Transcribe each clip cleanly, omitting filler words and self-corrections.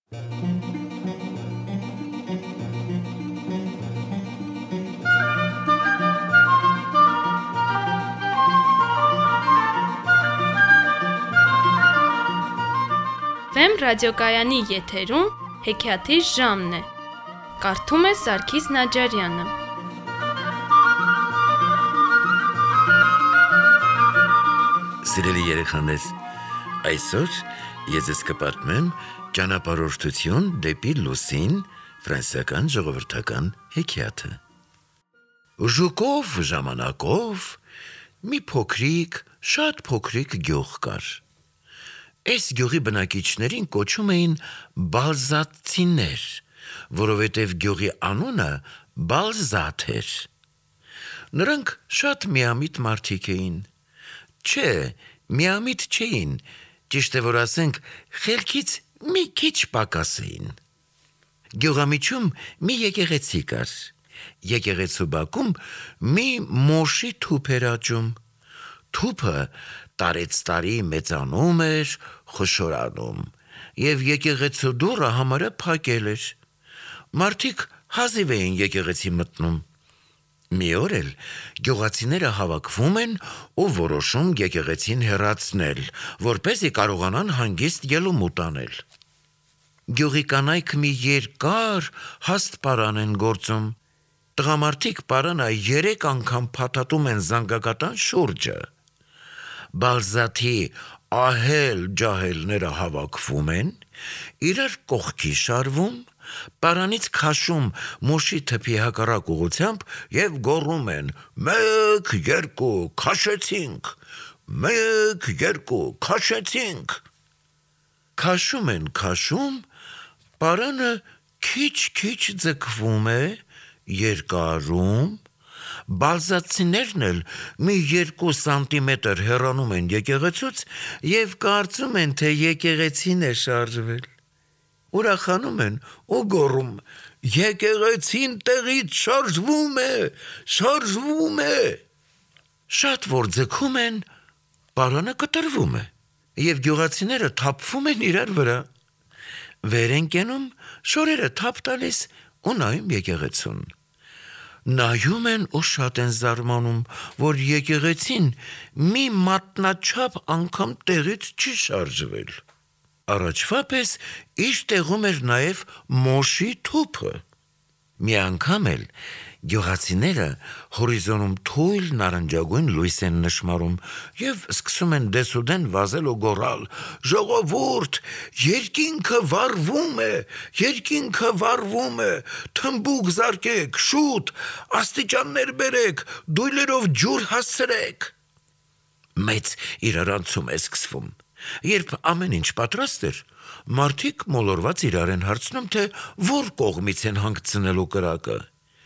Վեմ ռադիոկայանի եթերում հեքիաթի ժամն է։ Կարդում է Սարգիս Նաջարյանը։ Սիրելի երեխաներ, այսօր ես ձեզ կպատմեմ ճանապարհորդություն դեպի լուսին ֆրանսիական ժողովրդական հեքիաթը։ Ուժուկով ժամանակով մի փոքրիկ, շատ փոքրիկ գյուղ կար։ Այս գյուղի բնակիչներին կոչում էին բալզատցիներ, որովհետև գյուղի անունը Բալզատ էր։ Նրանք շատ միամիտ մարդիկ էին։ Չէ, միամիտ չէին, ճիշտ է որ ասենք, խելքից մի քիչ պակաս էին։ Գյուղամիջում մի եկեղեցի կար։ Եկեղեցու բակում մի մոշի թուփ էր աճում։ Թուփը տարեցտարի մեծանում էր, խոշորանում, և եկեղեցու դուռը համարը փակել էր։ Մարդիկ հազիվ էին եկեղեցի մտնում։ Մի օր էլ գյուղացիները հավաքվում են ու որոշում եկեղեցին հեռացնել, որպեսզի կարողանան հանգիստ ելումուտ անել։ Գյուղի կանայք մի երկար հաստ պարան են գործում։ Տղամարդիկ պարանը 3 անգամ փաթաթում են զանգակատան շուրջը։ Բալզաթի ահել ջահելները հավաքվում են, իրար կողքի շարվում, պարանից քաշում մոշի թփի հակառակ ուղղությամբ և գոռում են. «Մեկ, երկու, քաշեցինք, մեկ, երկու, քաշեցինք»։ Քաշում են քաշում, պարանը քիչ-քիչ ձգվում է, երկարում, բալզատցիներն էլ մի 2 սանտիմետր հեռանում են եկեղեցուց և կարծում են, թե եկեղեցին է շարժվել։ Ուրախանում են ու գոռում. «Եկեղեցին տեղից շարժվում է, շարժվում է»։ Շատ որ ձգում են, պարանը կտրվում է, և գյուղացիները թափվում են իրար վրա։ Վեր են կենում, շորերը թափ տալիս ու նայում եկեղեցուն։ Նայում են ու շատ են զարմանում, որ եկեղեցին մի մատնաչափ անգամ տեղից չի շարժվել։ Առաջվա պես իր տեղում էր նաև մոշի թուփը։ Մի անգամ էլ գյուղացիները հորիզոնում թույլ նարնջագույն լույս են նշմարում և սկսում են դեսուդեն վազել ու գոռալ. «Ժողովուրդ, երկինքը վառվում է, երկինքը վառվում է, թմբուկ զարկեք, շուտ, աստիճաններ բերեք, դույլերով ջուր հասցրեք»։ Մեծ իրարանցում է սկսվում։ Երբ ամեն ինչ պատրաստ էր, մարդիկ մոլորված իրար են հարցնում, թե որ կողմից են հանգցնելու կրակը։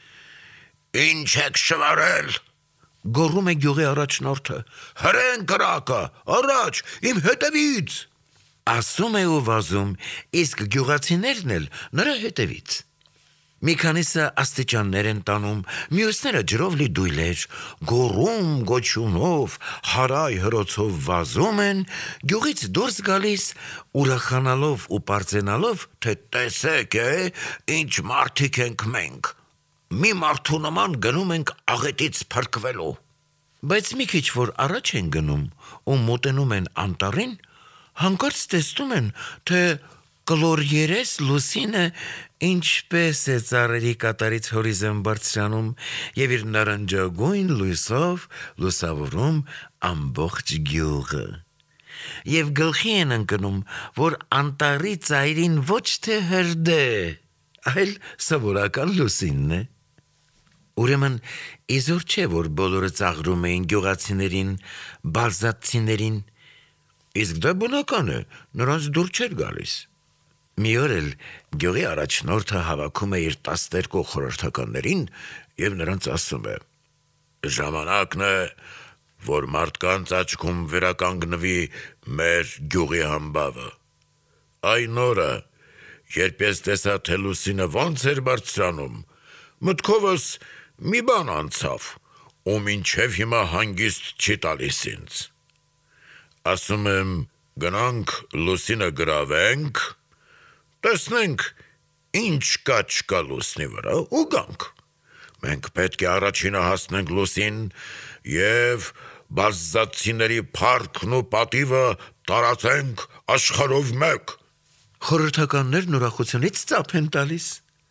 «Ինչ եք շվարել», գոռում է գյուղի առաջնորդը, «հրեն կրակը, առաջ, իմ հետևից», ասում է ու վազում, իսկ գյուղացիներն էլ նրա հետևից։ Մի քանիսը աստիճաններ են տանում, մյուսները ջրով լի դույլեր, գոռում, գոչյունով, հարայ հրոցով վազում են, գյուղից դուրս գալիս, ուրախանալով ու պարծենալով, թե տեսեք ինչ մարդիկ ենք մենք, մի մարդու նման գնում ենք աղետից փրկվելու։ Բայց մի քիչ որ առաջ են գնում ու մոտենում են անտառին, հանկարծ տեսնում են, թե կլորերես լուսինը ինչպես է ծառերի կատարից հորիզոն բարձրանում և իր նարնջագույն լույսով լուսավորում ամբողջ գյուղը։ Եվ գլխի են ընկնում, որ անտառի ծայրին ոչ թե հրդե, այլ սովորական լուսինն է։ Ուրեմն իզուր չէ, որ բոլորը ծաղրում էին գյուղացիներին, բալզատցիներին, իսկ դա բնական է, նրանց դուր չէր գալիս։ Մի օր էլ գյուղի առաջնորդը հավաքում է իր 12 խորհրդականներին և նրանց ասում է. «Ժամանակն է, որ մարդկանց աչքում վերականգնվի մեր գյուղի համբավը։ Այն օրը, երբ ես տեսա, թե լուսինը ոնց էր բարձրանում, մտքովս մի բան անցավ, ու մինչև հիմա հանգիստ չի տալիս ինձ։ Ասում եմ, գնանք լուսինը գրավենք, տեսնենք ինչ կա չկա լուսնի վրա ու գանք։ Մենք պետք է առաջինը հասնենք լուսին եւ բազզացիների փառքն ու պատիվը տարածենք աշխարհով մեկ։ Խորհրդականներն ուրախությունից ծափ են տալիս։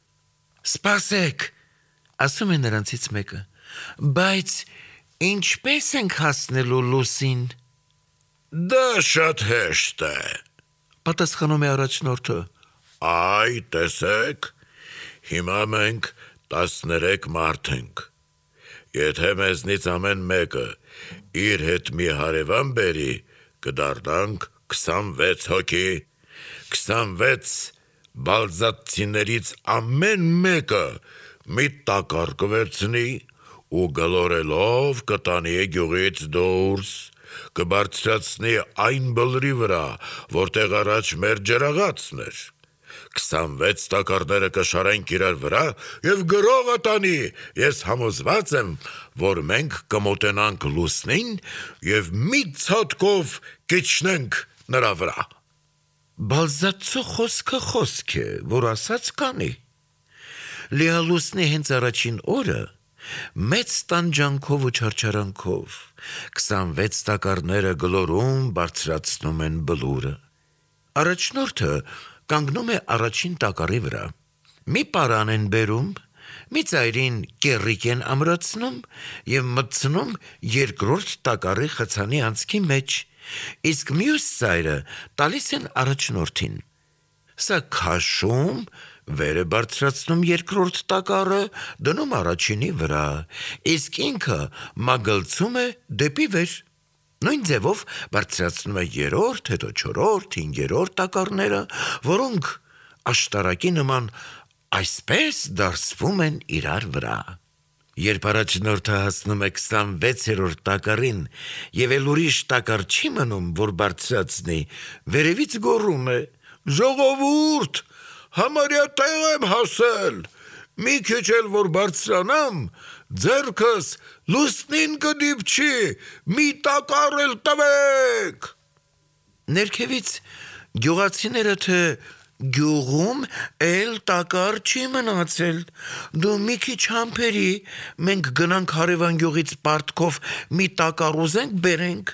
Սպասեք, ասում է նրանցից մեկը, բայց ինչպես ենք հասնելու լուսին։ Դա շատ հեշտ է, պատասխանում է առաջնորդը։ Այ տեսեք, հիմա մենք 13 մարդ ենք։ Եթե մեզնից ամեն մեկը իր հետ մի հարևան բերի, կդառնանք 26 հոգի, 26 բալզատցիներից ամեն մեկը մի տակառ կվերցնի ու գլորելով կտանի գյուղից դուրս, կբարձրացնի այն բլրի վրա, որտեղ առաջ մեր ջրաղացն էր։ 26 տակառները կշարենք իրար վրա եւ գրողը տանի։ Ես համոզված եմ, որ մենք կմոտենանք լուսնին եւ մի ցածկով կիջնենք նրա վրա։ Բալզատցու խոսքը խոսք է, որ ասած կանի։ Լիալուսնի հենց առաջին օրը մեծ տանջանքով ու չարչարանքով 26 տակառները գլորում բարձրացնում են բլուրը։ Առաջնորդը կանգնում է առաջին տակառի վրա։ Մի պարան են բերում, մի ծայրին կեռիկ են ամրացնում եւ մտցնում երկրորդ տակառի խցանի անցքի մեջ, իսկ մյուս ծայրը տալիս են առաջնորդին։ Սա քաշում, վեր է բարձրացնում երկրորդ տակառը, դնում առաջինի վրա, իսկ ինքը մագլցում է դեպի վեր։ Նույն ձևով բարձրացնում է երրորդ, հետո չորրորդ, հինգերորդ տակառները, որոնք աշտարակի նման այսպես դարսվում են իրար վրա։ Երբ առաջնորդը հասնում է 26-րդ տակառին եւ էլ ուրիշ տակառ չի մնում, որ բարձրացնի, վերևից գոռում է. «Ժողովուրդ, համարյա տեղ եմ հասել, մի քիչ էլ որ բարձրանամ, ձեռքս լուսնին կդիպչի, մի տակառ էլ տվեք»։ Ներքևից գյուղացիները թե գյուղում էլ տակառ չի մնացել, դու մի քիչ համբերի, մենք գնանք հարևան գյուղից պարտքով մի տակառ ուզենք բերենք։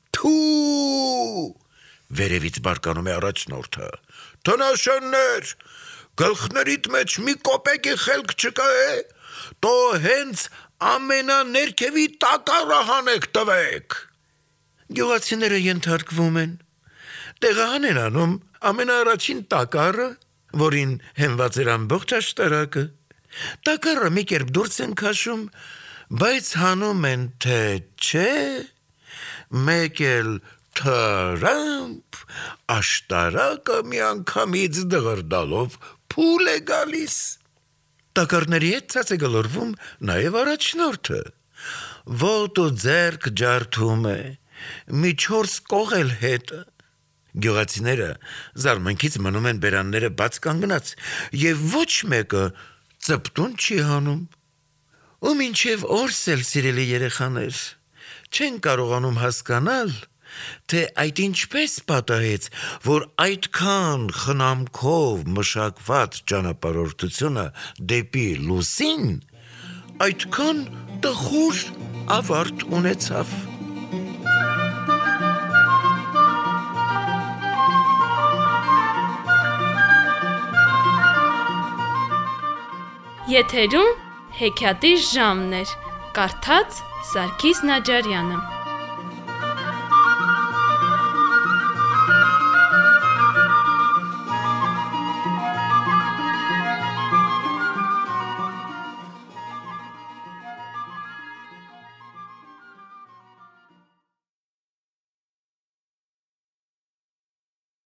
Թու, վերևից բարկանում է առաջնորդը, տնաշեններ, գլխներիդ մեջ մի կոպեկի խելք չկա է, տո հենց ամենաներքևի տակառը հանեք տվեք։ Գյուղացիները ենթարկվում են, տեղահան են անում ամենաառաջին տակառը, որին հենված էր ամբողջ աշտարակը։ Տակառը մի կերպ դուրս են քաշում, բայց հանում են թե չէ, մեկ էլ թրամփ, աշտարակը միանգամից դղրդալով փուլ է գալիս։ Տակառների հետ ցած է գլորվում նաև առաջնորդը, ոտը ձեռք ջարդում է, մի 4 կողել հետը։ Գյուղացիները զարմանքից մնում են բերանները բաց կանգնած եւ ոչ մեկը ծպտուն չի հանում։ Ու մինչև օրս էլ, սիրելի երեխաներ, չեն կարողանում հասկանալ, թե այդ ինչպես պատահեց, որ այդքան խնամքով մշակված ճանապարհորդությունը դեպի լուսին այդքան տխուր ավարտ ունեցավ։ Եթերում հեքիաթի ժամն էր, կարդաց Սարգիս Նաջարյանը։